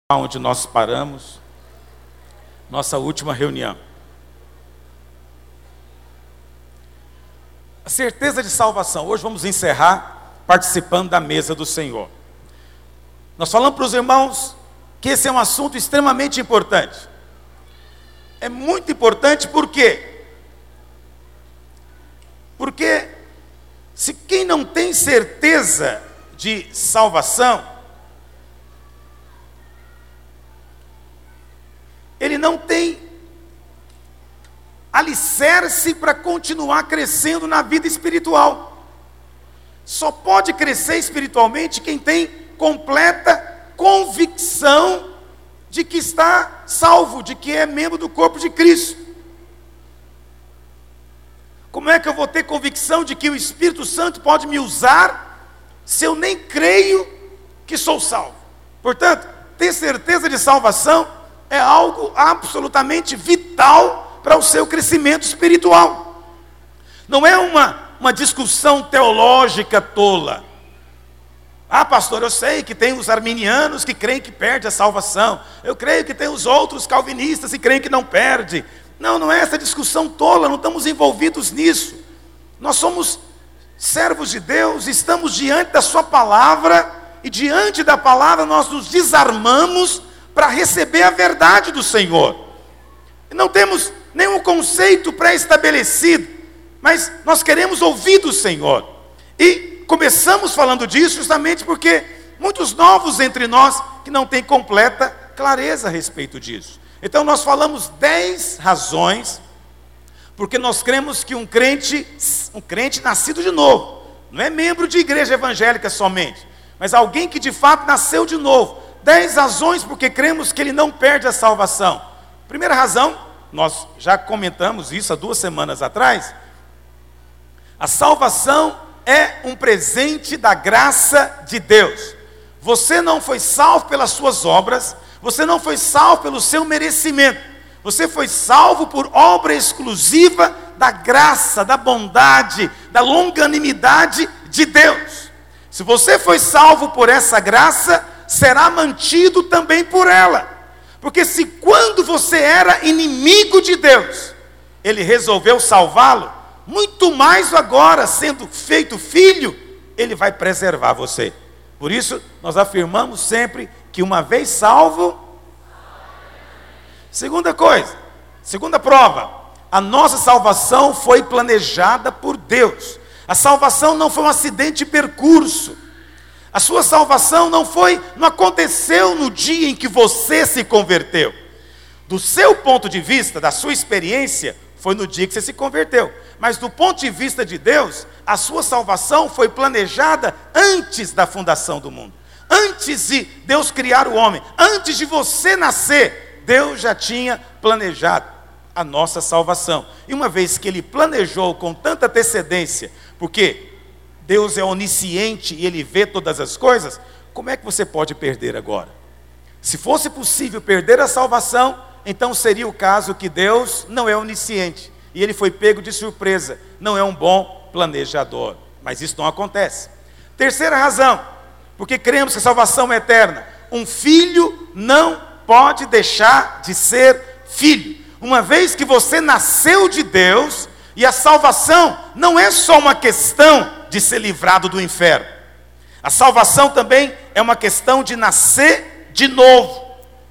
onde nós paramos, nossa última reunião. A certeza de salvação. Hoje vamos encerrar participando da mesa do Senhor. Nós falamos para os irmãos que esse é um assunto extremamente importante. É muito importante por quê? Porque se quem não tem certeza de salvação, ele não tem alicerce para continuar crescendo na vida espiritual. Só pode crescer espiritualmente quem tem completa convicção de que está salvo, de que é membro do corpo de Cristo. Como é que eu vou ter convicção de que o Espírito Santo pode me usar se eu nem creio que sou salvo? Portanto, ter certeza de salvação é algo absolutamente vital para o seu crescimento espiritual. Não é uma discussão teológica tola. Ah, pastor, eu sei que tem os arminianos que creem que perde a salvação. Eu creio que tem os outros calvinistas que creem que não perde. Não é essa discussão tola, não estamos envolvidos nisso. Nós somos servos de Deus, estamos diante da sua palavra, e diante da palavra nós nos desarmamos para receber a verdade do Senhor. Não temos nenhum conceito pré-estabelecido, mas nós queremos ouvir do Senhor. E começamos falando disso justamente porque muitos novos entre nós que não têm completa clareza a respeito disso. Então nós falamos 10 razões porque nós cremos que um crente nascido de novo, não é membro de igreja evangélica somente, mas alguém que de fato nasceu de novo. 10 razões porque cremos que ele não perde a salvação. Primeira razão, nós já comentamos isso há 2 semanas atrás. A salvação é um presente da graça de Deus. Você não foi salvo pelas suas obras, você não foi salvo pelo seu merecimento. Você foi salvo por obra exclusiva da graça, da bondade, da longanimidade de Deus. Se você foi salvo por essa graça, será mantido também por ela. Porque se quando você era inimigo de Deus, Ele resolveu salvá-lo, muito mais agora, sendo feito filho, Ele vai preservar você. Por isso, nós afirmamos sempre que uma vez salvo... Segunda coisa, segunda prova, a nossa salvação foi planejada por Deus. A salvação não foi um acidente de percurso. A sua salvação não aconteceu no dia em que você se converteu. Do seu ponto de vista, da sua experiência, foi no dia que você se converteu. Mas do ponto de vista de Deus, a sua salvação foi planejada antes da fundação do mundo. Antes de Deus criar o homem, antes de você nascer, Deus já tinha planejado a nossa salvação. E uma vez que Ele planejou com tanta antecedência, porque Deus é onisciente e Ele vê todas as coisas, como é que você pode perder agora? Se fosse possível perder a salvação, então seria o caso que Deus não é onisciente, e Ele foi pego de surpresa, não é um bom planejador. Mas isso não acontece. Terceira razão, porque cremos que a salvação é eterna. Um filho não pode deixar de ser filho. Uma vez que você nasceu de Deus, e a salvação não é só uma questão de ser livrado do inferno. A salvação também é uma questão de nascer de novo.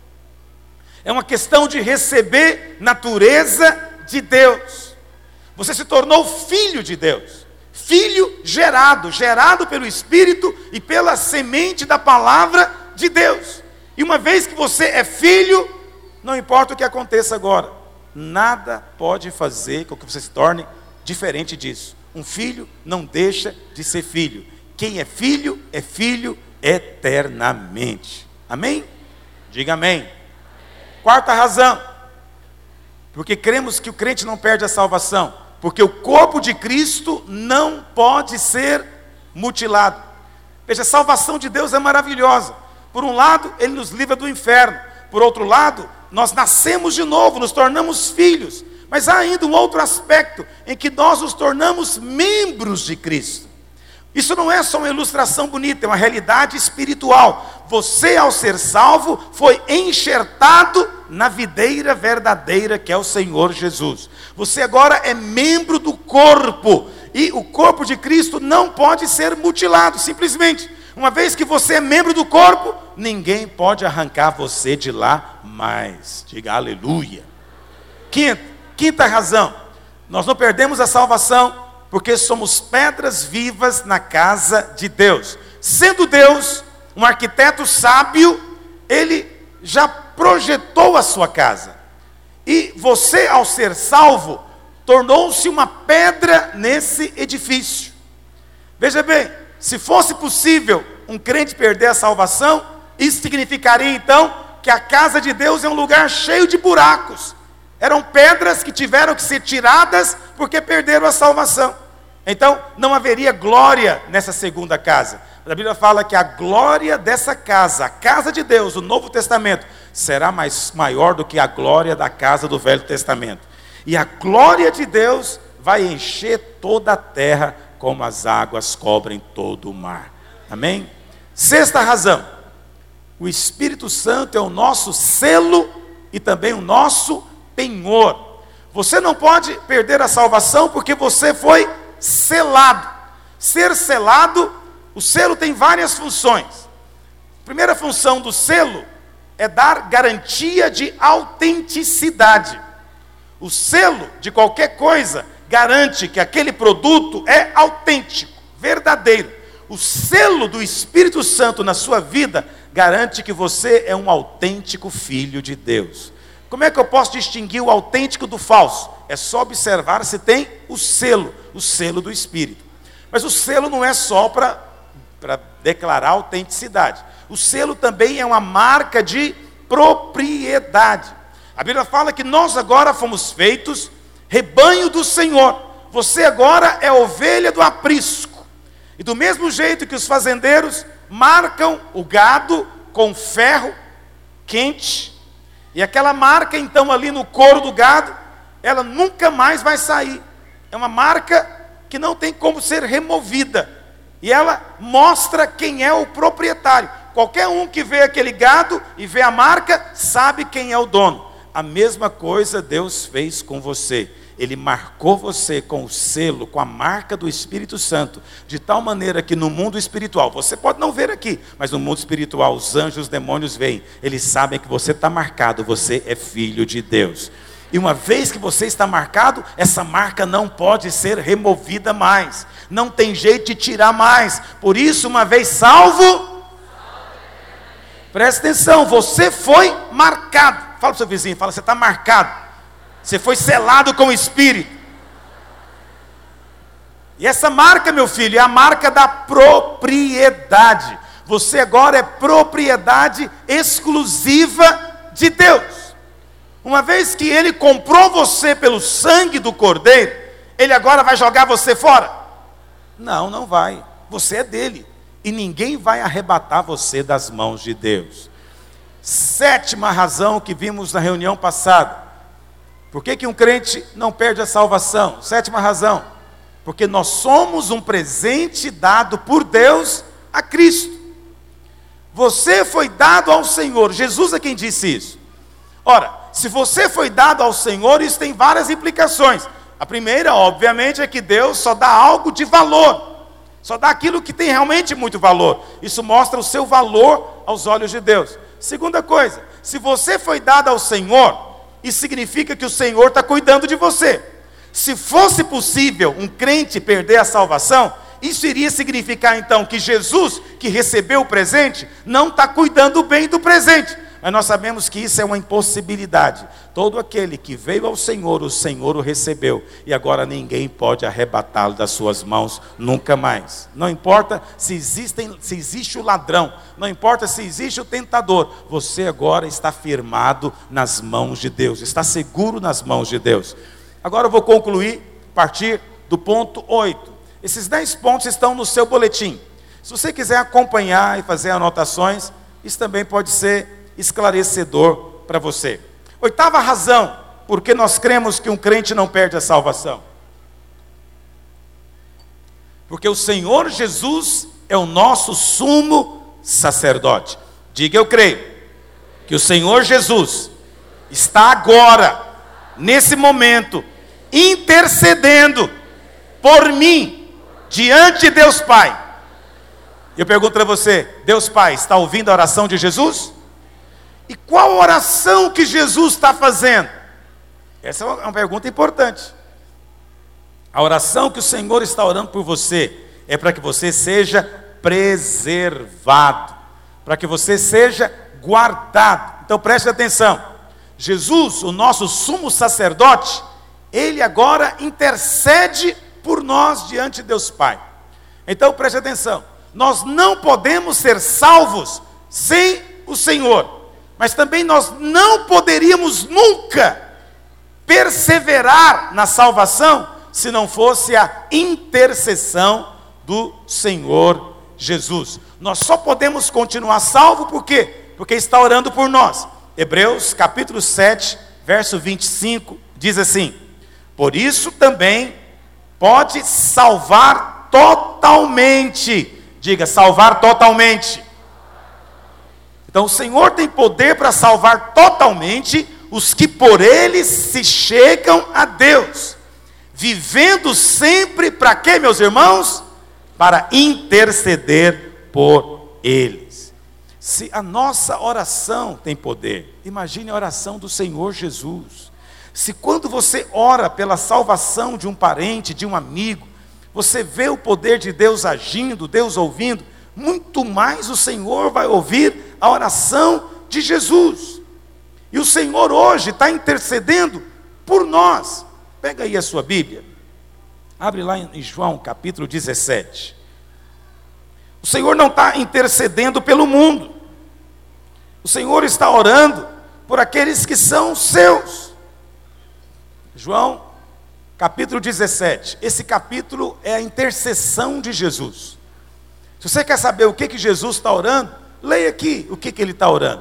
É uma questão de receber natureza de Deus. Você se tornou filho de Deus. Filho gerado pelo Espírito e pela semente da palavra de Deus. E uma vez que você é filho, não importa o que aconteça agora, nada pode fazer com que você se torne diferente disso. Um filho não deixa de ser filho. Quem é filho eternamente. Amém? Diga amém. Quarta razão, porque cremos que o crente não perde a salvação, porque o corpo de Cristo não pode ser mutilado. Veja, a salvação de Deus é maravilhosa. Por um lado, Ele nos livra do inferno. Por outro lado, nós nascemos de novo, nos tornamos filhos. Mas há ainda um outro aspecto, em que nós nos tornamos membros de Cristo. Isso não é só uma ilustração bonita, é uma realidade espiritual. Você, ao ser salvo, foi enxertado na videira verdadeira, que é o Senhor Jesus. Você agora é membro do corpo, e o corpo de Cristo não pode ser mutilado, simplesmente. Uma vez que você é membro do corpo, ninguém pode arrancar você de lá mais. Diga aleluia. Quinta razão, nós não perdemos a salvação porque somos pedras vivas na casa de Deus. Sendo Deus um arquiteto sábio, Ele já projetou a sua casa. E você, ao ser salvo, tornou-se uma pedra nesse edifício. Veja bem, se fosse possível um crente perder a salvação, isso significaria então que a casa de Deus é um lugar cheio de buracos. Eram pedras que tiveram que ser tiradas porque perderam a salvação. Então, não haveria glória nessa segunda casa. A Bíblia fala que a glória dessa casa, a casa de Deus, o Novo Testamento, será maior do que a glória da casa do Velho Testamento. E a glória de Deus vai encher toda a terra como as águas cobrem todo o mar. Amém? Sexta razão, o Espírito Santo é o nosso selo e também o nosso penhor. Você não pode perder a salvação porque você foi selado. Ser selado, o selo tem várias funções. A primeira função do selo é dar garantia de autenticidade. O selo de qualquer coisa garante que aquele produto é autêntico, verdadeiro. O selo do Espírito Santo na sua vida garante que você é um autêntico filho de Deus. Como é que eu posso distinguir o autêntico do falso? É só observar se tem o selo do Espírito. Mas o selo não é só para declarar autenticidade. O selo também é uma marca de propriedade. A Bíblia fala que nós agora fomos feitos rebanho do Senhor. Você agora é ovelha do aprisco. E do mesmo jeito que os fazendeiros marcam o gado com ferro quente, e aquela marca então ali no couro do gado, ela nunca mais vai sair. É uma marca que não tem como ser removida. E ela mostra quem é o proprietário. Qualquer um que vê aquele gado e vê a marca, sabe quem é o dono. A mesma coisa Deus fez com você. Ele marcou você com o selo, com a marca do Espírito Santo, de tal maneira que no mundo espiritual, você pode não ver aqui, mas no mundo espiritual, os anjos, os demônios veem, eles sabem que você está marcado, você é filho de Deus. E uma vez que você está marcado, essa marca não pode ser removida mais, não tem jeito de tirar mais. Por isso, uma vez salvo, presta atenção, você foi marcado. Fala para o seu vizinho, fala, você está marcado. Você foi selado com o Espírito. E essa marca, meu filho, é a marca da propriedade. Você agora é propriedade exclusiva de Deus. Uma vez que Ele comprou você pelo sangue do Cordeiro, Ele agora vai jogar você fora? Não, não vai. Você é dele. E ninguém vai arrebatar você das mãos de Deus. Sétima razão que vimos na reunião passada. Por que um crente não perde a salvação? Sétima razão, porque nós somos um presente dado por Deus a Cristo. Você foi dado ao Senhor, Jesus é quem disse isso. Ora, se você foi dado ao Senhor, isso tem várias implicações. A primeira, obviamente, é que Deus só dá algo de valor, só dá aquilo que tem realmente muito valor. Isso mostra o seu valor aos olhos de Deus. Segunda coisa, se você foi dado ao Senhor, isso significa que o Senhor está cuidando de você. Se fosse possível um crente perder a salvação, isso iria significar então que Jesus, que recebeu o presente, não está cuidando bem do presente. Mas nós sabemos que isso é uma impossibilidade. Todo aquele que veio ao Senhor, o Senhor o recebeu. E agora ninguém pode arrebatá-lo das suas mãos nunca mais. Não importa se existe o ladrão, não importa se existe o tentador. Você agora está firmado nas mãos de Deus, está seguro nas mãos de Deus. Agora eu vou concluir, a partir do ponto 8. Esses 10 pontos estão no seu boletim. Se você quiser acompanhar e fazer anotações, isso também pode ser esclarecedor para você. Oitava razão, por que nós cremos que um crente não perde a salvação. Porque o Senhor Jesus é o nosso sumo sacerdote. Diga: eu creio que o Senhor Jesus está agora, nesse momento, intercedendo por mim, diante de Deus Pai. Eu pergunto para você: Deus Pai está ouvindo a oração de Jesus? E qual oração que Jesus está fazendo? Essa é uma pergunta importante. A oração que o Senhor está orando por você é para que você seja preservado, para que você seja guardado. Então preste atenção. Jesus, o nosso sumo sacerdote, ele agora intercede por nós diante de Deus Pai. Então preste atenção. Nós não podemos ser salvos sem o Senhor, mas também nós não poderíamos nunca perseverar na salvação se não fosse a intercessão do Senhor Jesus. Nós só podemos continuar salvo por quê? Porque está orando por nós. Hebreus capítulo 7, verso 25, diz assim: por isso também pode salvar totalmente. Diga: salvar totalmente. Então o Senhor tem poder para salvar totalmente os que por Ele se chegam a Deus, vivendo sempre para quê, meus irmãos? Para interceder por eles. Se a nossa oração tem poder, imagine a oração do Senhor Jesus. Se quando você ora pela salvação de um parente, de um amigo, você vê o poder de Deus agindo, Deus ouvindo, muito mais o Senhor vai ouvir a oração de Jesus. E o Senhor hoje está intercedendo por nós. Pega aí a sua Bíblia, abre lá em João capítulo 17. O Senhor não está intercedendo pelo mundo. O Senhor está orando por aqueles que são seus. João capítulo 17, esse capítulo é a intercessão de Jesus. Se você quer saber o que Jesus está orando, leia aqui o que ele está orando.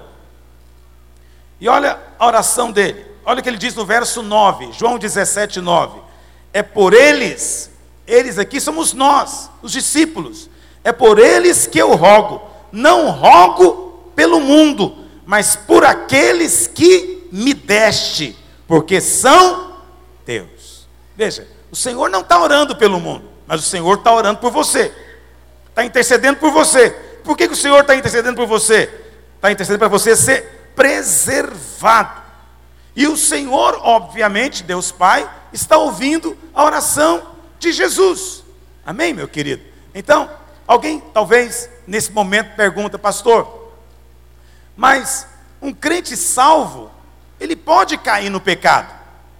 E olha a oração dele, olha o que ele diz no verso 9, João 17, 9. É por eles aqui somos nós, os discípulos, é por eles que eu rogo, não rogo pelo mundo, mas por aqueles que me deste, porque são teus. Veja, o Senhor não está orando pelo mundo, mas o Senhor está orando por você, está intercedendo por você. Por que o Senhor está intercedendo por você? Está intercedendo para você ser preservado. E o Senhor, obviamente, Deus Pai, está ouvindo a oração de Jesus. Amém, meu querido? Então, alguém talvez nesse momento pergunta: pastor, mas um crente salvo, ele pode cair no pecado?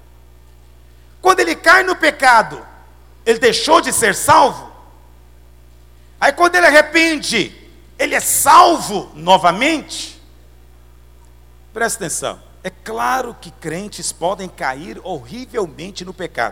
Quando ele cai no pecado, ele deixou de ser salvo? Aí quando ele arrepende, ele é salvo novamente? Presta atenção, é claro que crentes podem cair horrivelmente no pecado.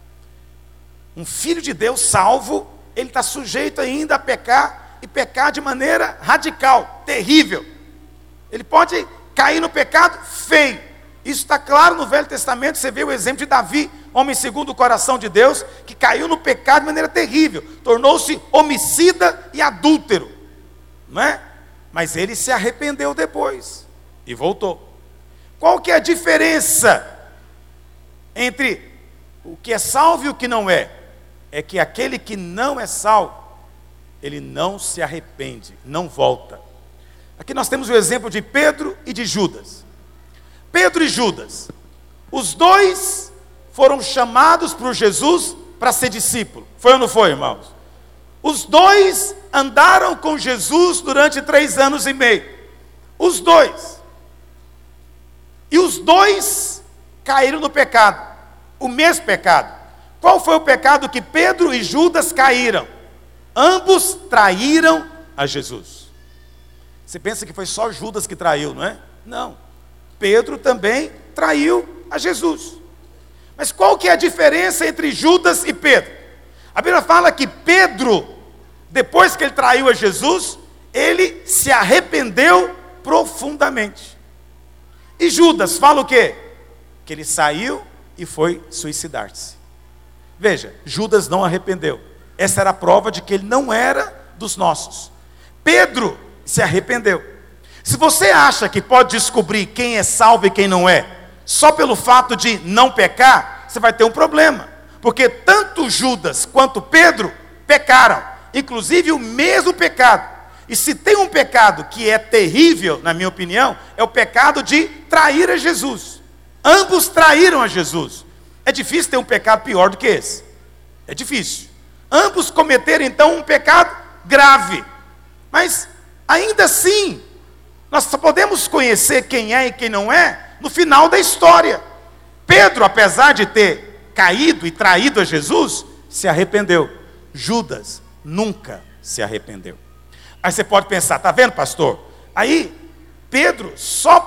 Um filho de Deus salvo, ele está sujeito ainda a pecar, e pecar de maneira radical, terrível. Ele pode cair no pecado feio. Isso está claro no Velho Testamento. Você vê o exemplo de Davi, homem segundo o coração de Deus, que caiu no pecado de maneira terrível, tornou-se homicida e adúltero, não é? Mas ele se arrependeu depois e voltou. Qual que é a diferença entre o que é salvo e o que não é? É que aquele que não é salvo, ele não se arrepende, não volta. Aqui nós temos o exemplo de Pedro e de Judas. Pedro e Judas, os dois foram chamados por Jesus para ser discípulo. Foi ou não foi, irmãos? Os dois andaram com Jesus durante 3 anos e meio. Os dois. E os dois caíram no pecado. O mesmo pecado. Qual foi o pecado que Pedro e Judas caíram? Ambos traíram a Jesus. Você pensa que foi só Judas que traiu, não é? Não. Pedro também traiu a Jesus. Mas qual que é a diferença entre Judas e Pedro? A Bíblia fala que Pedro, depois que ele traiu a Jesus, ele se arrependeu profundamente. E Judas fala o quê? Que ele saiu e foi suicidar-se. Veja, Judas não arrependeu. Essa era a prova de que ele não era dos nossos. Pedro se arrependeu. Se você acha que pode descobrir quem é salvo e quem não é, só pelo fato de não pecar, você vai ter um problema. Porque tanto Judas quanto Pedro pecaram, inclusive o mesmo pecado. E se tem um pecado que é terrível, na minha opinião, é o pecado de trair a Jesus. Ambos traíram a Jesus. É difícil ter um pecado pior do que esse. É difícil. Ambos cometeram então um pecado grave. Mas ainda assim, nós só podemos conhecer quem é e quem não é no final da história. Pedro, apesar de ter caído e traído a Jesus, se arrependeu. Judas nunca se arrependeu. Aí você pode pensar, tá vendo, pastor? Aí Pedro só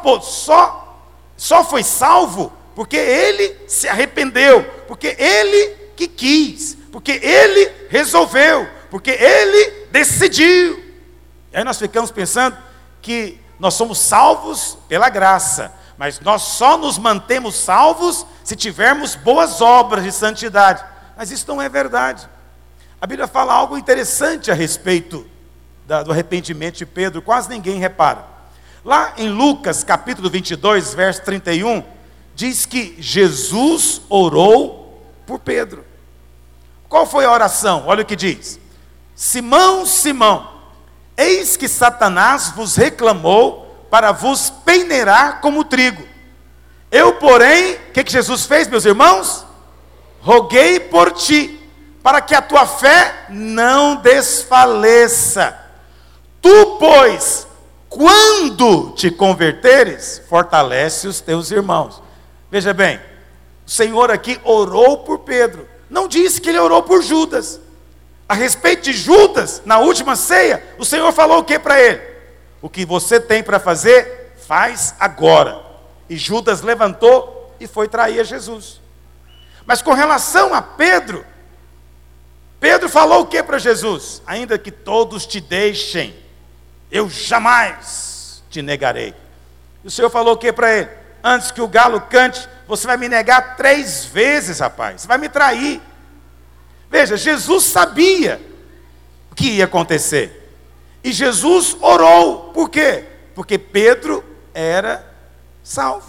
foi salvo porque ele se arrependeu, porque ele que quis, porque ele resolveu, porque ele decidiu. E aí nós ficamos pensando que nós somos salvos pela graça, mas nós só nos mantemos salvos se tivermos boas obras de santidade. Mas isso não é verdade. A Bíblia fala algo interessante a respeito do arrependimento de Pedro, quase ninguém repara. Lá em Lucas capítulo 22, verso 31, diz que Jesus orou por Pedro. Qual foi a oração? Olha o que diz: Simão, Simão, eis que Satanás vos reclamou para vos peneirar como trigo. Eu, porém, o que Jesus fez, meus irmãos? Roguei por ti, para que a tua fé não desfaleça. Tu, pois, quando te converteres, fortalece os teus irmãos. Veja bem, o Senhor aqui orou por Pedro. Não disse que ele orou por Judas. A respeito de Judas, na última ceia, o Senhor falou o que para ele? O que você tem para fazer, faz agora. E Judas levantou e foi trair a Jesus. Mas com relação a Pedro, Pedro falou o que para Jesus? Ainda que todos te deixem, eu jamais te negarei. E o Senhor falou o que para ele? Antes que o galo cante, você vai me negar 3 vezes, rapaz. Você vai me trair. Veja, Jesus sabia o que ia acontecer. E Jesus orou. Por quê? Porque Pedro era salvo.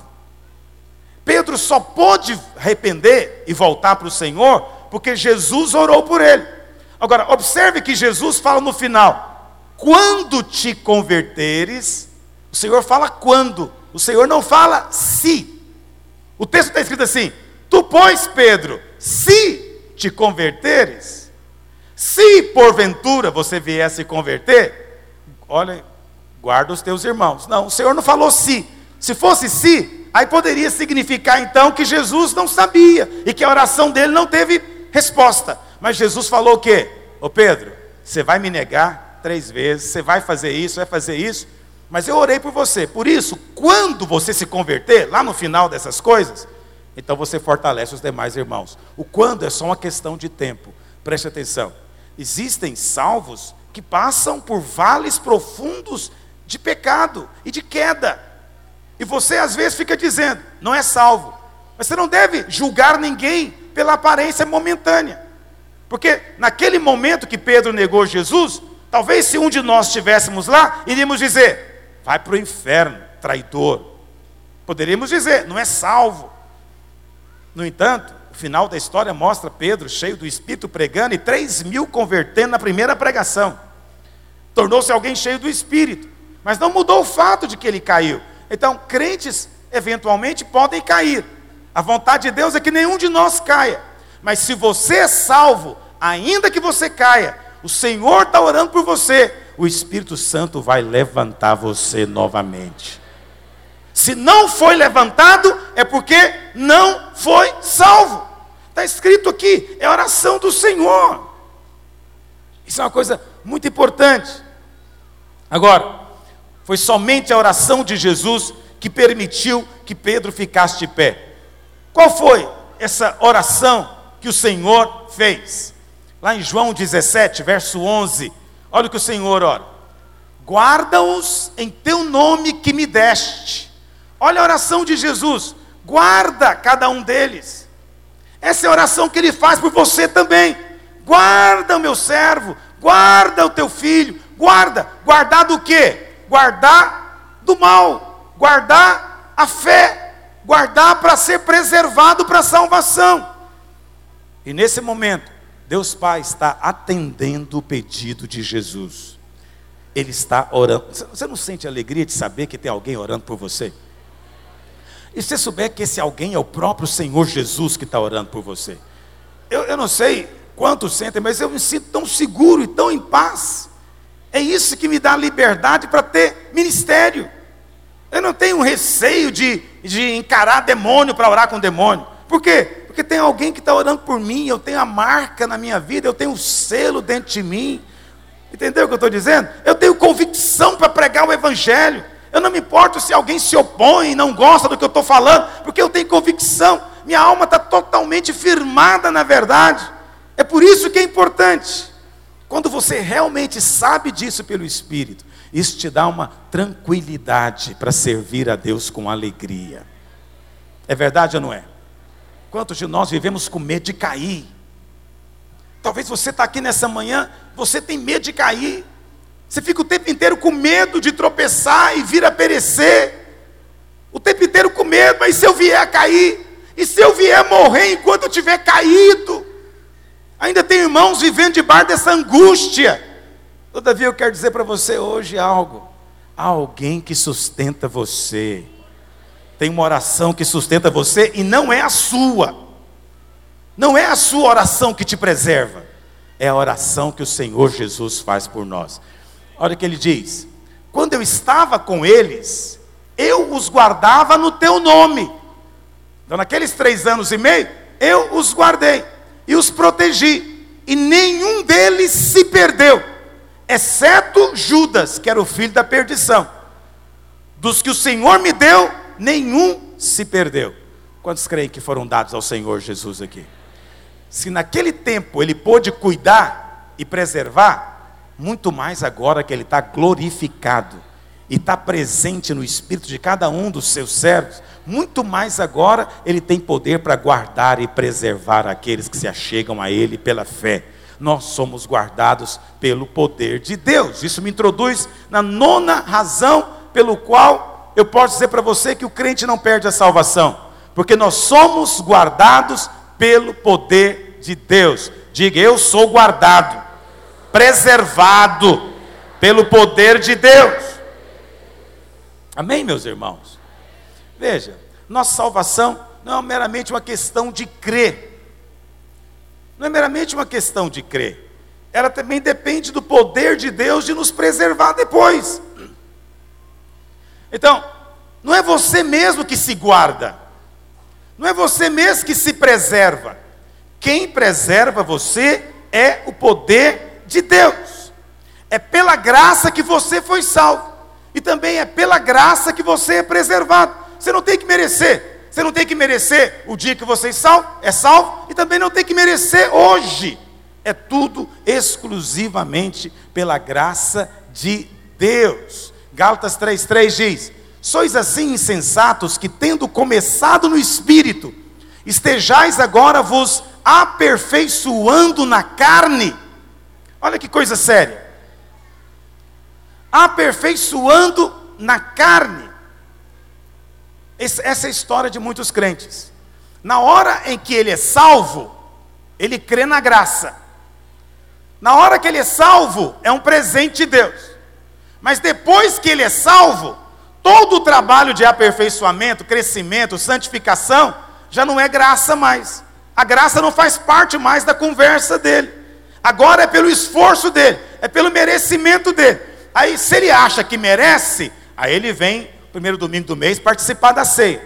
Pedro só pôde arrepender e voltar para o Senhor porque Jesus orou por ele. Agora, observe que Jesus fala no final: quando te converteres. O Senhor fala quando, o Senhor não fala se. O texto está escrito assim: tu, pois, Pedro, se te converteres, se porventura você vier a se converter, olha, guarda os teus irmãos. Não, o Senhor não falou se. Se fosse se, aí poderia significar então que Jesus não sabia e que a oração dele não teve resposta. Mas Jesus falou o quê? Ô Pedro, você vai me negar 3 vezes, você vai fazer isso, vai fazer isso, mas eu orei por você. Por isso, quando você se converter, lá no final dessas coisas, então você fortalece os demais irmãos. O quando é só uma questão de tempo. Preste atenção. Existem salvos que passam por vales profundos de pecado e de queda. E você às vezes fica dizendo, não é salvo. Mas você não deve julgar ninguém pela aparência momentânea. Porque naquele momento que Pedro negou Jesus, talvez se um de nós estivéssemos lá, iríamos dizer, vai para o inferno, traidor. Poderíamos dizer, não é salvo. No entanto, o final da história mostra Pedro cheio do Espírito pregando e 3.000 convertendo na primeira pregação. Tornou-se alguém cheio do Espírito. Mas não mudou o fato de que ele caiu. Então, crentes eventualmente podem cair. A vontade de Deus é que nenhum de nós caia. Mas se você é salvo, ainda que você caia, o Senhor está orando por você, o Espírito Santo vai levantar você novamente. Se não foi levantado, é porque não foi salvo. Está escrito aqui, é a oração do Senhor. Isso é uma coisa muito importante. Agora, foi somente a oração de Jesus que permitiu que Pedro ficasse de pé. Qual foi essa oração que o Senhor fez? Lá em João 17, verso 11, olha o que o Senhor ora: guarda-os em teu nome que me deste. Olha a oração de Jesus: guarda cada um deles. Essa é a oração que ele faz por você também. guarda o meu servo, guarda o teu filho, guardar do quê? Guardar do mal, guardar a fé, guardar para ser preservado para a salvação. E nesse momento, Deus Pai está atendendo o pedido de Jesus. Ele está orando. Você não sente alegria de saber que tem alguém orando por você? E se você souber que esse alguém é o próprio Senhor Jesus que está orando por você? Eu não sei quantos sentem, mas eu me sinto tão seguro e tão em paz. É isso que me dá liberdade para ter ministério. Eu não tenho receio de encarar demônio para orar com demônio. Por quê? Porque tem alguém que está orando por mim, eu tenho a marca na minha vida, eu tenho o selo dentro de mim. Entendeu o que eu estou dizendo? Eu tenho convicção para pregar o Evangelho. Eu não me importo se alguém se opõe e não gosta do que eu estou falando, porque eu tenho convicção. Minha alma está totalmente firmada na verdade. É por isso que é importante. Quando você realmente sabe disso pelo Espírito, isso te dá uma tranquilidade para servir a Deus com alegria. É verdade ou não é? Quantos de nós vivemos com medo de cair? Talvez você está aqui nessa manhã, você tem medo de cair. Você fica o tempo inteiro com medo de tropeçar e vir a perecer. O tempo inteiro com medo, mas se eu vier a cair? E se eu vier a morrer enquanto eu tiver caído? Ainda tem irmãos vivendo debaixo dessa angústia. Todavia eu quero dizer para você hoje algo. Há alguém que sustenta você. Tem uma oração que sustenta você e não é a sua. Não é a sua oração que te preserva. É a oração que o Senhor Jesus faz por nós. Olha o que ele diz. Quando eu estava com eles, eu os guardava no teu nome. Então naqueles 3 anos e meio, eu os guardei e os protegi. E nenhum deles se perdeu, exceto Judas, que era o filho da perdição. Dos que o Senhor me deu, nenhum se perdeu. Quantos creem que foram dados ao Senhor Jesus aqui? Se naquele tempo ele pôde cuidar e preservar, muito mais agora que ele está glorificado e está presente no espírito de cada um dos seus servos, muito mais agora ele tem poder para guardar e preservar aqueles que se achegam a ele pela fé. Nós somos guardados pelo poder de Deus. Isso me introduz na 9ª razão pelo qual eu posso dizer para você que o crente não perde a salvação, porque nós somos guardados pelo poder de Deus. Diga, eu sou guardado, preservado pelo poder de Deus. Amém, meus irmãos? Veja, nossa salvação não é meramente uma questão de crer. Não é meramente uma questão de crer. Ela também depende do poder de Deus de nos preservar depois. Então, não é você mesmo que se guarda. Não é você mesmo que se preserva. Quem preserva você é o poder de Deus. É pela graça que você foi salvo. E também é pela graça que você é preservado. Você não tem que merecer. Você não tem que merecer o dia que você é salvo. E também não tem que merecer hoje. É tudo exclusivamente pela graça de Deus. Gálatas 3:3 diz: sois assim insensatos que, tendo começado no Espírito, estejais agora vos aperfeiçoando na carne. Olha que coisa séria. Aperfeiçoando na carne. Essa é a história de muitos crentes. Na hora em que ele é salvo, ele crê na graça. Na hora que ele é salvo, é um presente de Deus. Mas depois que ele é salvo, todo o trabalho de aperfeiçoamento, crescimento, santificação, já não é graça mais. A graça não faz parte mais da conversa dele. Agora é pelo esforço dele, é pelo merecimento dele. Aí se ele acha que merece, aí ele vem, primeiro domingo do mês, participar da ceia.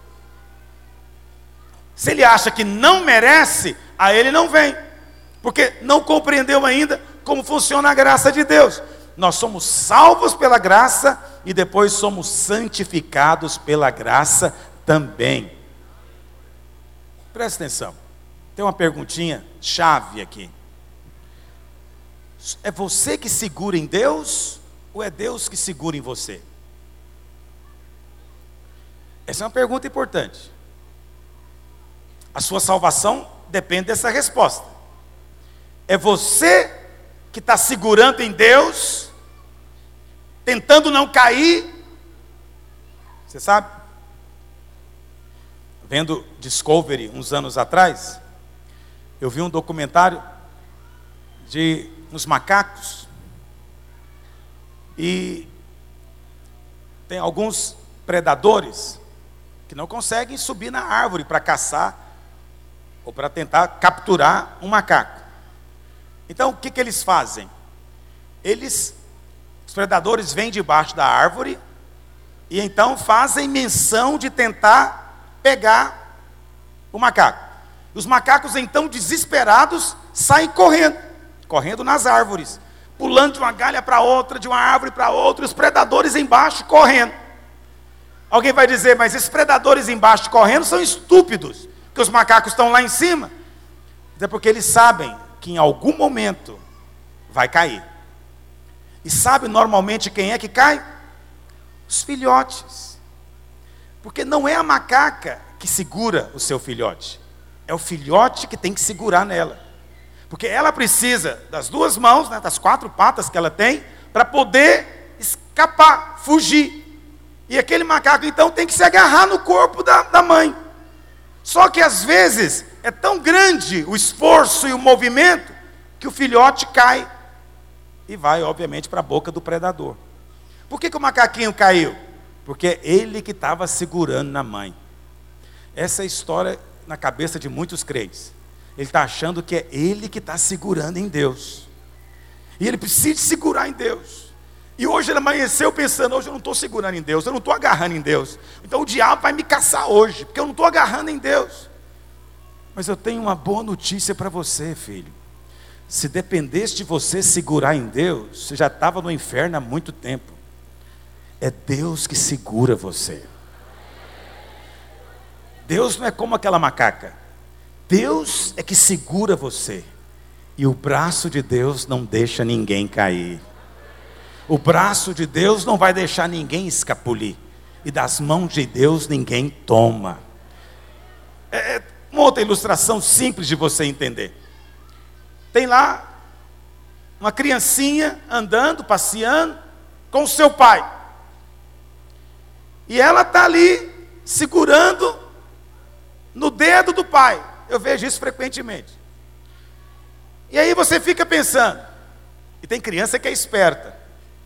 Se ele acha que não merece, aí ele não vem. Porque não compreendeu ainda como funciona a graça de Deus. Nós somos salvos pela graça e depois somos santificados pela graça também. Presta atenção. Tem uma perguntinha chave aqui. É você que segura em Deus ou é Deus que segura em você? Essa é uma pergunta importante. A sua salvação depende dessa resposta. É você que está segurando em Deus, tentando não cair. Você sabe? Vendo Discovery uns anos atrás, eu vi um documentário de uns macacos. E tem alguns predadores que não conseguem subir na árvore para caçar ou para tentar capturar um macaco. Então o que eles fazem? Os predadores vêm debaixo da árvore e então fazem menção de tentar pegar o macaco. Os macacos então, desesperados, saem correndo nas árvores, pulando de uma galha para outra, de uma árvore para outra, e os predadores embaixo correndo. Alguém vai dizer, mas esses predadores embaixo correndo são estúpidos, que os macacos estão lá em cima. É porque eles sabem que em algum momento vai cair. E sabe normalmente quem é que cai? Os filhotes. Porque não é a macaca que segura o seu filhote, é o filhote que tem que segurar nela. Porque ela precisa das duas mãos, né, das 4 patas que ela tem, para poder escapar, fugir. E aquele macaco então tem que se agarrar no corpo da mãe. Só que às vezes é tão grande o esforço e o movimento que o filhote cai e vai obviamente para a boca do predador. Por que o macaquinho caiu? Porque é ele que estava segurando na mãe. Essa é a história na cabeça de muitos crentes. Ele está achando que é ele que está segurando em Deus. E ele precisa segurar em Deus. E hoje ele amanheceu pensando, hoje eu não estou segurando em Deus, eu não estou agarrando em Deus. Então o diabo vai me caçar hoje, porque eu não estou agarrando em Deus. Mas eu tenho uma boa notícia para você, filho. Se dependesse de você segurar em Deus, você já estava no inferno há muito tempo. É Deus que segura você. Deus não é como aquela macaca. Deus é que segura você. E o braço de Deus não deixa ninguém cair. O braço de Deus não vai deixar ninguém escapulir. E das mãos de Deus ninguém toma. É uma outra ilustração simples de você entender. Tem lá uma criancinha andando, passeando com o seu pai. E ela está ali segurando no dedo do pai. Eu vejo isso frequentemente. E aí você fica pensando, e tem criança que é esperta.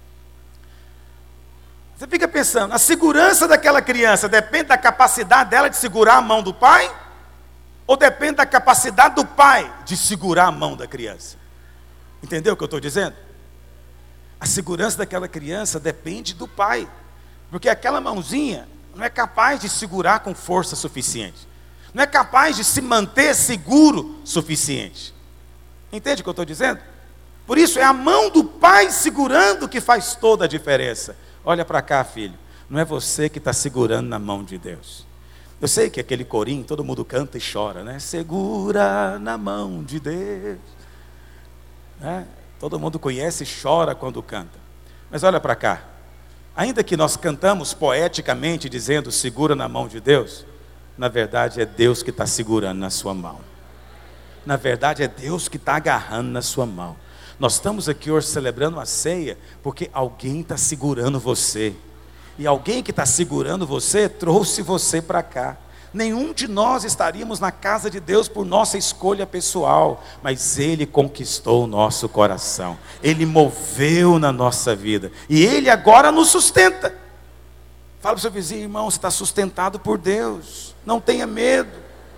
Você fica pensando, a segurança daquela criança depende da capacidade dela de segurar a mão do pai? Ou depende da capacidade do pai de segurar a mão da criança? Entendeu o que eu estou dizendo? A segurança daquela criança depende do pai. Porque aquela mãozinha não é capaz de segurar com força suficiente. Não é capaz de se manter seguro suficiente. Entende o que eu estou dizendo? Por isso é a mão do pai segurando que faz toda a diferença. Olha para cá, filho. Não é você que está segurando na mão de Deus. Eu sei que aquele corinho, todo mundo canta e chora, né? Segura na mão de Deus. Né? Todo mundo conhece e chora quando canta. Mas olha para cá. Ainda que nós cantamos poeticamente dizendo segura na mão de Deus, na verdade é Deus que está segurando na sua mão. Na verdade é Deus que está agarrando na sua mão. Nós estamos aqui hoje celebrando a ceia porque alguém está segurando você. E alguém que está segurando você trouxe você para cá. Nenhum de nós estaríamos na casa de Deus por nossa escolha pessoal, mas Ele conquistou o nosso coração. Ele moveu na nossa vida. E Ele agora nos sustenta. Fala para o seu vizinho, irmão, você está sustentado por Deus. Não tenha medo.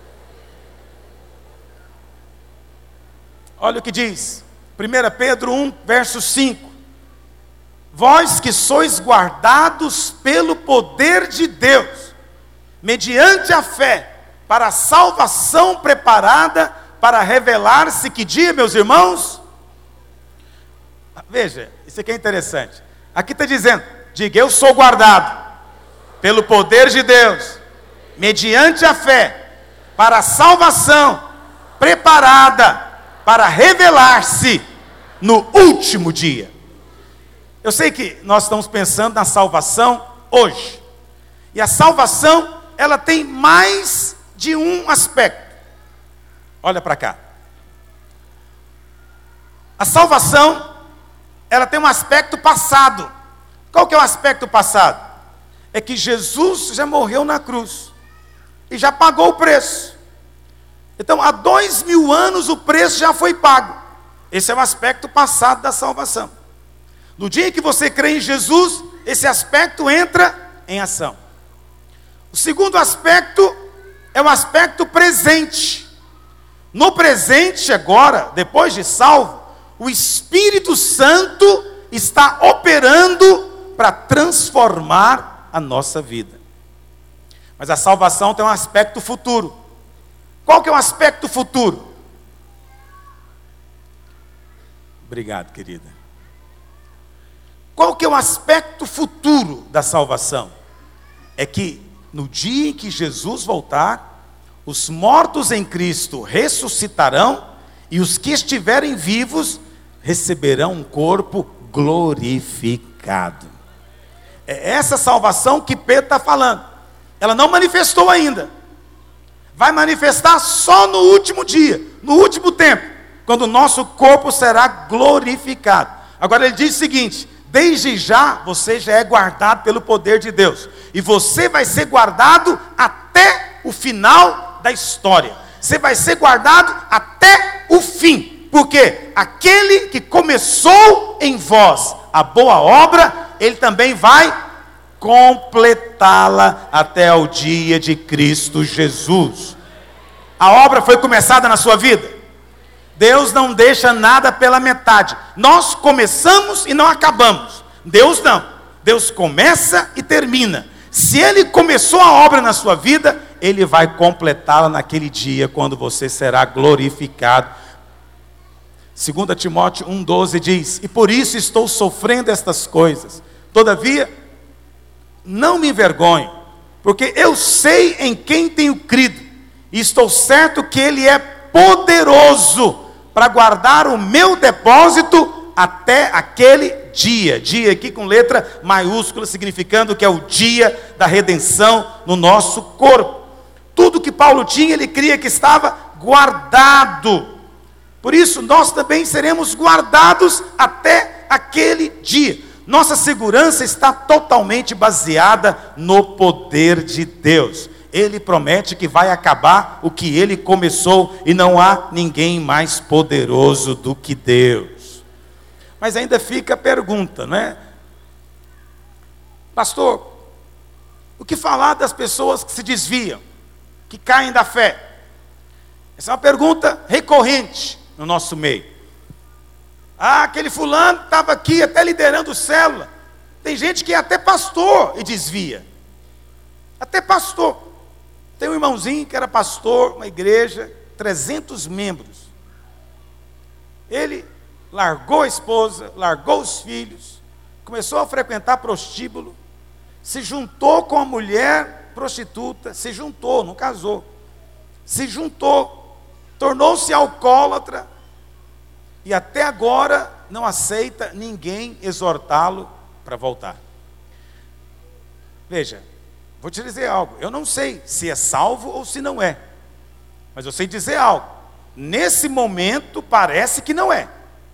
Olha o que diz. 1 Pedro 1, verso 5. Vós que sois guardados pelo poder de Deus, mediante a fé, para a salvação preparada para revelar-se que dia, meus irmãos? Veja, isso aqui é interessante. Aqui está dizendo, diga, eu sou guardado pelo poder de Deus, mediante a fé, para a salvação preparada para revelar-se no último dia. Eu sei que nós estamos pensando na salvação hoje. E a salvação, ela tem mais de um aspecto. Olha para cá. A salvação, ela tem um aspecto passado. Qual que é o aspecto passado? É que Jesus já morreu na cruz e já pagou o preço. Então, há 2000 anos o preço já foi pago. Esse é o aspecto passado da salvação. No dia em que você crê em Jesus, esse aspecto entra em ação. O segundo aspecto é o aspecto presente. No presente agora, depois de salvo, o Espírito Santo está operando para transformar a nossa vida. Mas a salvação tem um aspecto futuro. Qual que é o aspecto futuro? Obrigado, querida. Qual que é o aspecto futuro da salvação? É que no dia em que Jesus voltar, os mortos em Cristo ressuscitarão e os que estiverem vivos receberão um corpo glorificado. É essa salvação que Pedro está falando. Ela não manifestou ainda. Vai manifestar só no último dia, no último tempo, quando o nosso corpo será glorificado. Agora ele diz o seguinte: desde já você já é guardado pelo poder de Deus, e você vai ser guardado até o final da história. Você vai ser guardado até o fim, porque aquele que começou em vós a boa obra, ele também vai completá-la até o dia de Cristo Jesus. A obra foi começada na sua vida. Deus não deixa nada pela metade. Nós começamos e não acabamos. Deus não. Deus começa e termina. Se Ele começou a obra na sua vida, Ele vai completá-la naquele dia, quando você será glorificado. 2 Timóteo 1,12 diz: e por isso estou sofrendo estas coisas. Todavia, não me envergonho, porque eu sei em quem tenho crido, e estou certo que Ele é poderoso para guardar o meu depósito até aquele dia. Dia aqui com letra maiúscula, significando que é o dia da redenção no nosso corpo. Tudo que Paulo tinha, ele cria que estava guardado. Por isso, nós também seremos guardados até aquele dia. Nossa segurança está totalmente baseada no poder de Deus. Ele promete que vai acabar o que Ele começou, e não há ninguém mais poderoso do que Deus. Mas ainda fica a pergunta, não é? Pastor, o que falar das pessoas que se desviam, que caem da fé? Essa é uma pergunta recorrente no nosso meio. Ah, aquele fulano estava aqui até liderando célula. Tem gente que é até pastor e desvia. Até pastor. Tem um irmãozinho que era pastor, uma igreja, 300 membros. Ele largou a esposa, largou os filhos, começou a frequentar prostíbulo, se juntou com a mulher prostituta, se juntou, não casou, se juntou, tornou-se alcoólatra, e até agora não aceita ninguém exortá-lo para voltar. Veja, vou te dizer algo. Eu não sei se é salvo ou se não é, mas eu sei dizer algo. Nesse momento parece que não é.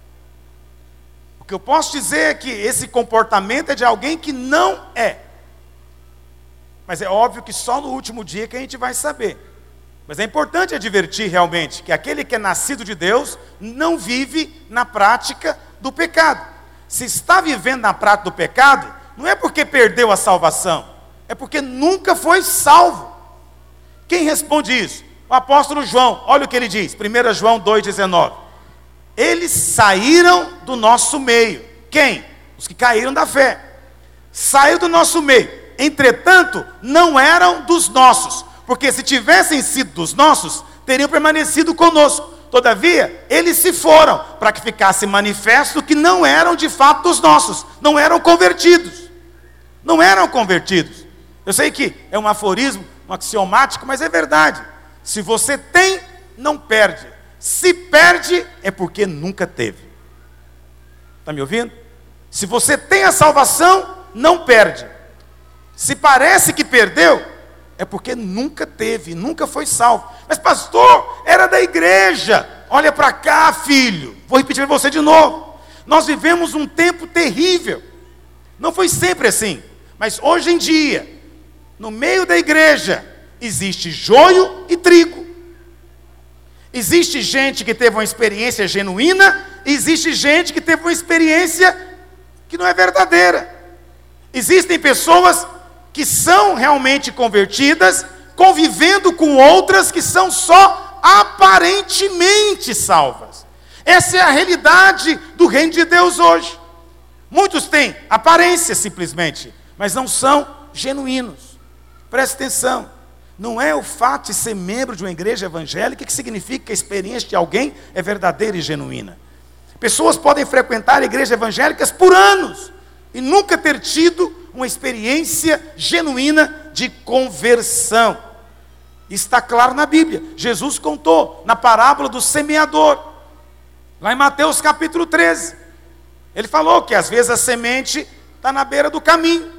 O que eu posso dizer é que esse comportamento é de alguém que não é. Mas é óbvio que só no último dia que a gente vai saber. Mas é importante advertir realmente que aquele que é nascido de Deus não vive na prática do pecado. Se está vivendo na prática do pecado, não é porque perdeu a salvação, é porque nunca foi salvo. Quem responde isso? O apóstolo João. Olha o que ele diz, 1 João 2,19. Eles saíram do nosso meio. Quem? Os que caíram da fé. Saíram do nosso meio. Entretanto, não eram dos nossos. Porque se tivessem sido dos nossos, teriam permanecido conosco. Todavia, eles se foram, para que ficasse manifesto que não eram de fato dos nossos. Não eram convertidos. Não eram convertidos. Eu sei que é um aforismo, um axiomático, mas é verdade. Se você tem, não perde. Se perde, é porque nunca teve. Está me ouvindo? Se você tem a salvação, não perde. Se parece que perdeu, é porque nunca teve, nunca foi salvo. Mas pastor, era da igreja. olha para cá, filho. Vou repetir para você de novo. Nós vivemos um tempo terrível. Não foi sempre assim, mas hoje em dia, no meio da igreja, existe joio e trigo. Existe gente que teve uma experiência genuína, e existe gente que teve uma experiência que não é verdadeira. Existem pessoas que são realmente convertidas, convivendo com outras que são só aparentemente salvas. Essa é a realidade do reino de Deus hoje. Muitos têm aparência simplesmente, mas não são genuínos. Preste atenção, não é o fato de ser membro de uma igreja evangélica que significa que a experiência de alguém é verdadeira e genuína. Pessoas podem frequentar igrejas evangélicas por anos e nunca ter tido uma experiência genuína de conversão. Está claro na Bíblia. Jesus contou na parábola do semeador, lá em Mateus capítulo 13. Ele falou que às vezes a semente está na beira do caminho.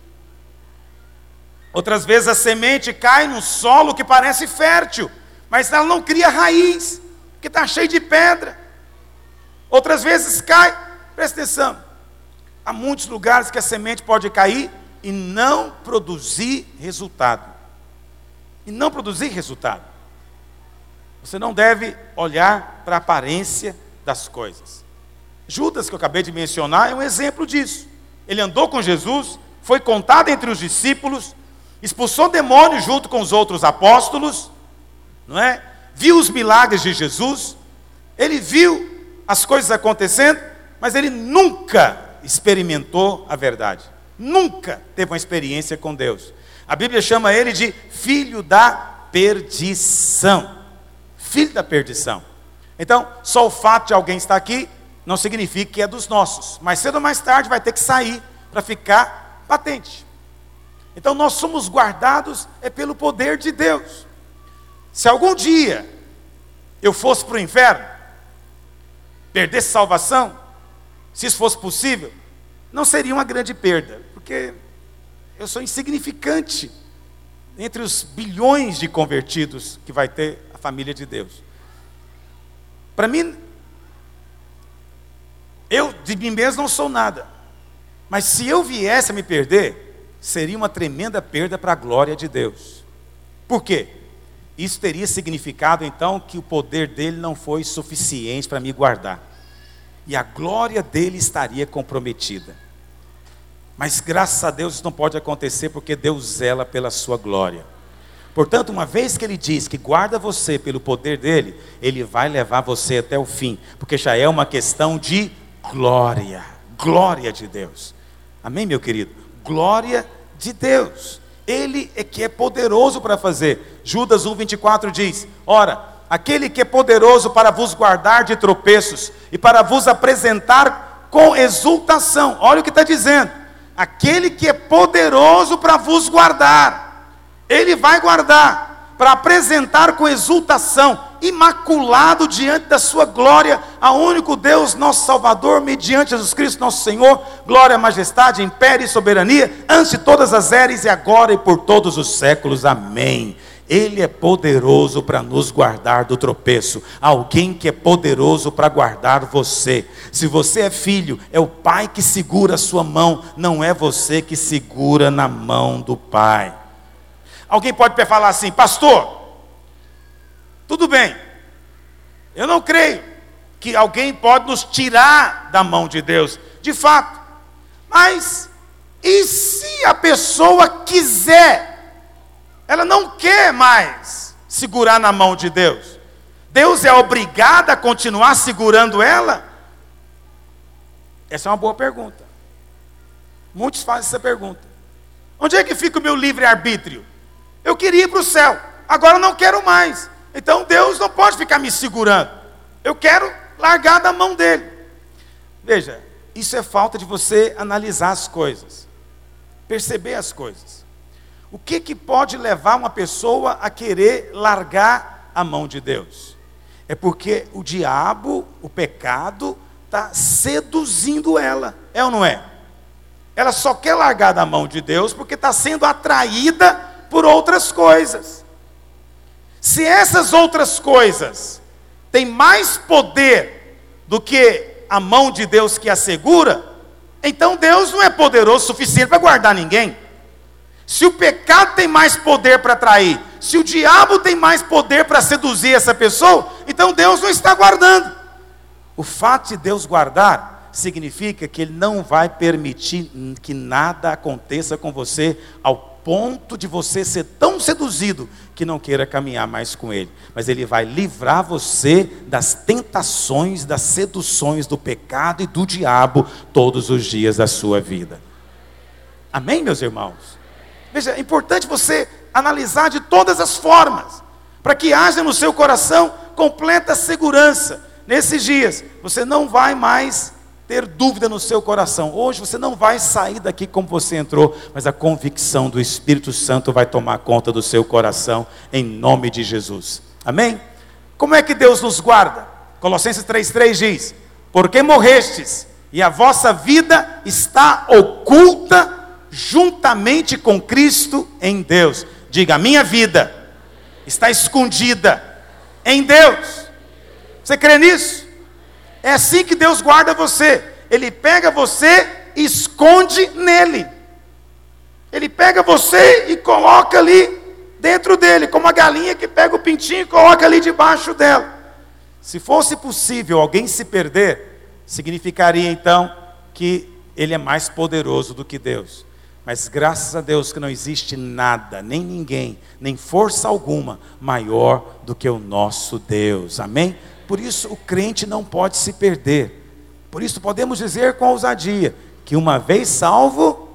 Outras vezes a semente cai num solo que parece fértil, mas ela não cria raiz, porque está cheio de pedra. Outras vezes cai, presta atenção, há muitos lugares que a semente pode cair e não produzir resultado. E não produzir resultado. Você não deve olhar para a aparência das coisas. Judas, que eu acabei de mencionar, é um exemplo disso. Ele andou com Jesus, foi contado entre os discípulos, expulsou demônios junto com os outros apóstolos, não é? Viu os milagres de Jesus, ele viu as coisas acontecendo, mas ele nunca experimentou a verdade. Nunca teve uma experiência com Deus. A Bíblia chama ele de filho da perdição. Filho da perdição. Então, só o fato de alguém estar aqui não significa que é dos nossos. Mais cedo ou mais tarde vai ter que sair para ficar patente. Então nós somos guardados pelo poder de Deus. Se algum dia eu fosse para o inferno, perdesse salvação, se isso fosse possível, não seria uma grande perda, porque eu sou insignificante entre os bilhões de convertidos que vai ter a família de Deus. Para mim, eu de mim mesmo não sou nada, mas se eu viesse a me perder, seria uma tremenda perda para a glória de Deus. Por quê? Isso teria significado então que o poder dele não foi suficiente para me guardar, e a glória dele estaria comprometida. Mas graças a Deus isso não pode acontecer, porque Deus zela pela sua glória. Portanto, uma vez que ele diz que guarda você pelo poder dele, ele vai levar você até o fim, porque já é uma questão de glória. Glória de Deus. Amém, meu querido? Glória de Deus. Ele é que é poderoso para fazer. Judas 1:24 diz: ora, aquele que é poderoso para vos guardar de tropeços e para vos apresentar com exultação. Olha o que está dizendo. Aquele que é poderoso para vos guardar, ele vai guardar, para apresentar com exultação, imaculado diante da sua glória, ao único Deus, nosso Salvador, mediante Jesus Cristo, nosso Senhor, glória, majestade, império e soberania, antes de todas as eras e agora e por todos os séculos. Amém. Ele é poderoso para nos guardar do tropeço. Alguém que é poderoso para guardar você. Se você é filho, é o pai que segura a sua mão, não é você que segura na mão do pai. Alguém pode falar assim: pastor, tudo bem, eu não creio que alguém pode nos tirar da mão de Deus, de fato, mas e se a pessoa quiser? Ela não quer mais segurar na mão de Deus. Deus é obrigado a continuar segurando ela? Essa é uma boa pergunta. Muitos fazem essa pergunta. Onde é que fica o meu livre-arbítrio? Eu queria ir para o céu, agora eu não quero mais. Então Deus não pode ficar me segurando. Eu quero largar da mão dele. Veja, isso é falta de você analisar as coisas, perceber as coisas. O que pode levar uma pessoa a querer largar a mão de Deus? É porque o diabo, o pecado, está seduzindo ela. É ou não é? Ela só quer largar da mão de Deus porque está sendo atraída por outras coisas. Se essas outras coisas tem mais poder do que a mão de Deus que a segura, então Deus não é poderoso o suficiente para guardar ninguém. Se o pecado tem mais poder para atrair, se o diabo tem mais poder para seduzir essa pessoa, então Deus não está guardando. O fato de Deus guardar significa que Ele não vai permitir que nada aconteça com você ao ponto de você ser tão seduzido que não queira caminhar mais com Ele. Mas Ele vai livrar você das tentações, das seduções do pecado e do diabo todos os dias da sua vida. Amém, meus irmãos? Veja, é importante você analisar de todas as formas, para que haja no seu coração completa segurança. Nesses dias, você não vai mais ter dúvida no seu coração. Hoje você não vai sair daqui como você entrou, mas a convicção do Espírito Santo vai tomar conta do seu coração, em nome de Jesus. Amém? Como é que Deus nos guarda? Colossenses 3,3 diz: porque morrestes, e a vossa vida está oculta juntamente com Cristo em Deus. Diga: a minha vida está escondida em Deus. Você crê nisso? É assim que Deus guarda você. Ele pega você e esconde nele. Ele pega você e coloca ali dentro dele, como a galinha que pega o pintinho e coloca ali debaixo dela. Se fosse possível alguém se perder, significaria então que ele é mais poderoso do que Deus. Mas graças a Deus que não existe nada, nem ninguém, nem força alguma maior do que o nosso Deus. Amém? Por isso o crente não pode se perder. Por isso podemos dizer com ousadia que uma vez salvo.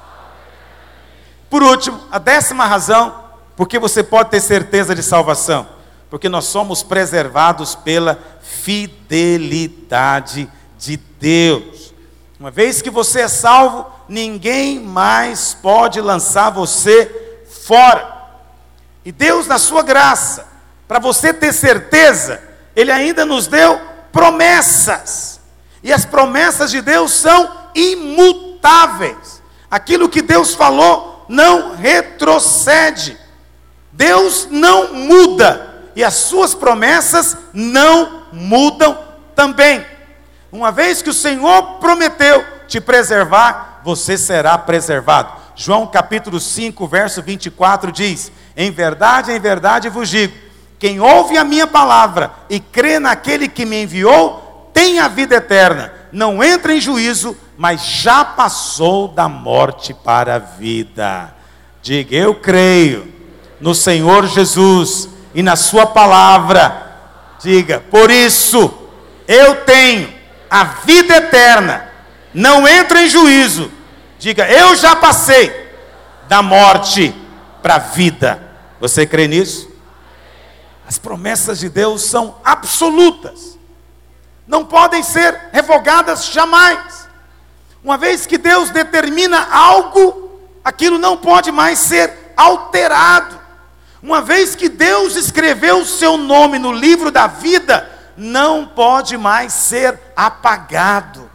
Por último, a 10ª razão porque você pode ter certeza de salvação: porque nós somos preservados pela fidelidade de Deus. Uma vez que você é salvo, ninguém mais pode lançar você fora. E Deus, na sua graça, para você ter certeza, Ele ainda nos deu promessas. E as promessas de Deus são imutáveis. Aquilo que Deus falou não retrocede. Deus não muda. E as suas promessas não mudam também. Uma vez que o Senhor prometeu te preservar, você será preservado. João capítulo 5, verso 24 diz: em verdade vos digo, quem ouve a minha palavra e crê naquele que me enviou, tem a vida eterna. Não entra em juízo, mas já passou da morte para a vida. Diga: eu creio no Senhor Jesus e na sua palavra. Diga: por isso eu tenho a vida eterna. Não entra em juízo. Diga: eu já passei da morte para a vida. Você crê nisso? As promessas de Deus são absolutas, não podem ser revogadas jamais. Uma vez que Deus determina algo, aquilo não pode mais ser alterado. Uma vez que Deus escreveu o seu nome no livro da vida, não pode mais ser apagado.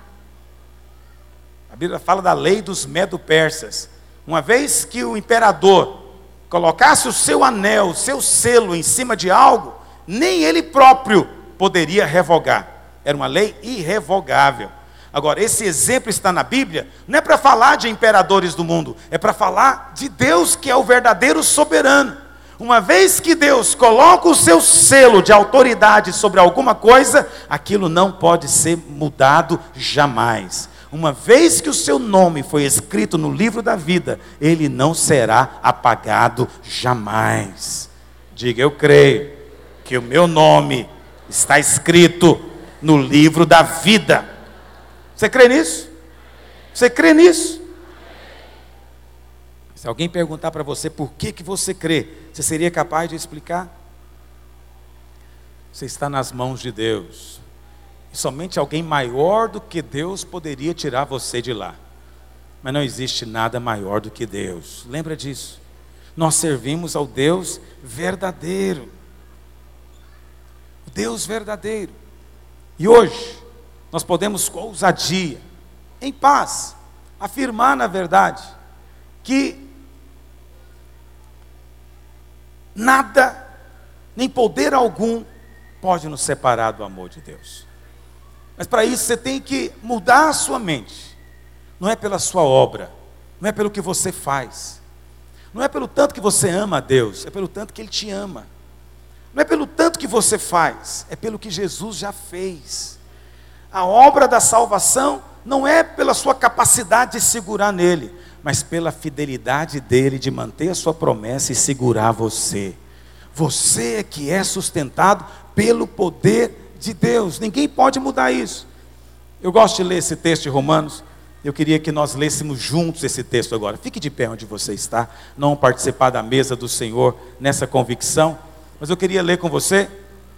A Bíblia fala da lei dos medo-persas. Uma vez que o imperador colocasse o seu anel, o seu selo em cima de algo, nem ele próprio poderia revogar. Era uma lei irrevogável. Agora, esse exemplo está na Bíblia, não é para falar de imperadores do mundo, é para falar de Deus, que é o verdadeiro soberano. Uma vez que Deus coloca o seu selo de autoridade sobre alguma coisa, aquilo não pode ser mudado jamais. Uma vez que o seu nome foi escrito no livro da vida, ele não será apagado jamais. Diga: eu creio que o meu nome está escrito no livro da vida. Você crê nisso? Você crê nisso? Se alguém perguntar para você por que você crê, você seria capaz de explicar? Você está nas mãos de Deus. E somente alguém maior do que Deus poderia tirar você de lá. Mas não existe nada maior do que Deus. Lembra disso? Nós servimos ao Deus verdadeiro. O Deus verdadeiro. E hoje, nós podemos com ousadia, em paz, afirmar na verdade, que nada, nem poder algum, pode nos separar do amor de Deus? Mas para isso você tem que mudar a sua mente. Não é pela sua obra, não é pelo que você faz, não é pelo tanto que você ama a Deus, é pelo tanto que Ele te ama. Não é pelo tanto que você faz, é pelo que Jesus já fez. A obra da salvação não é pela sua capacidade de segurar nele, mas pela fidelidade dele de manter a sua promessa e segurar você. Você é que é sustentado pelo poder de Deus. Ninguém pode mudar isso. Eu gosto de ler esse texto de Romanos. Eu queria que nós lêssemos juntos esse texto agora. Fique de pé onde você está. Não participar da mesa do Senhor nessa convicção. Mas eu queria ler com você.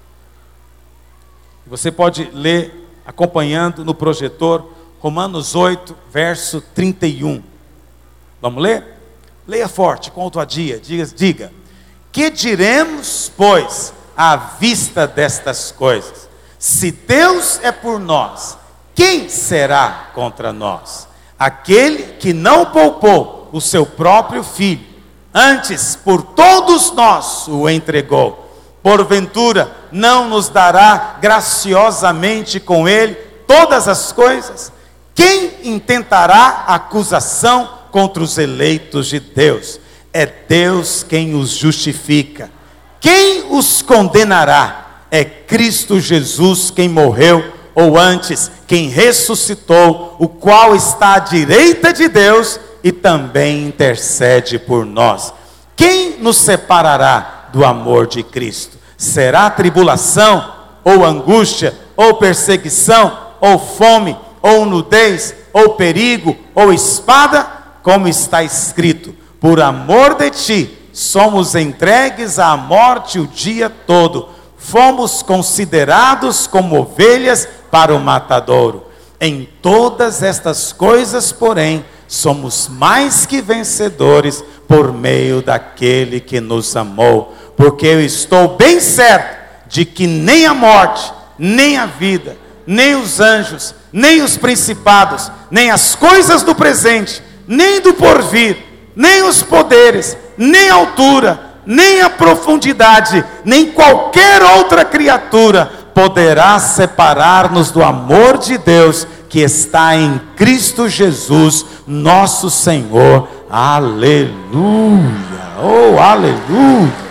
Você pode ler acompanhando no projetor. Romanos 8, verso 31. Vamos ler? Leia forte, com ousadia. Diga. Que diremos, pois, à vista destas coisas? Se Deus é por nós, quem será contra nós? Aquele que não poupou o seu próprio filho, antes por todos nós o entregou. Porventura não nos dará graciosamente com ele todas as coisas? Quem intentará acusação contra os eleitos de Deus? É Deus quem os justifica. Quem os condenará? É Cristo Jesus quem morreu, ou antes, quem ressuscitou, o qual está à direita de Deus e também intercede por nós. Quem nos separará do amor de Cristo? Será tribulação, ou angústia, ou perseguição, ou fome, ou nudez, ou perigo, ou espada? Como está escrito: por amor de ti, somos entregues à morte o dia todo. Fomos considerados como ovelhas para o matadouro. Em todas estas coisas, porém, somos mais que vencedores por meio daquele que nos amou. Porque eu estou bem certo de que nem a morte, nem a vida, nem os anjos, nem os principados, nem as coisas do presente, nem do porvir, nem os poderes, nem a altura, nem a profundidade, nem qualquer outra criatura poderá separar-nos do amor de Deus que está em Cristo Jesus, nosso Senhor. Aleluia! Oh, aleluia!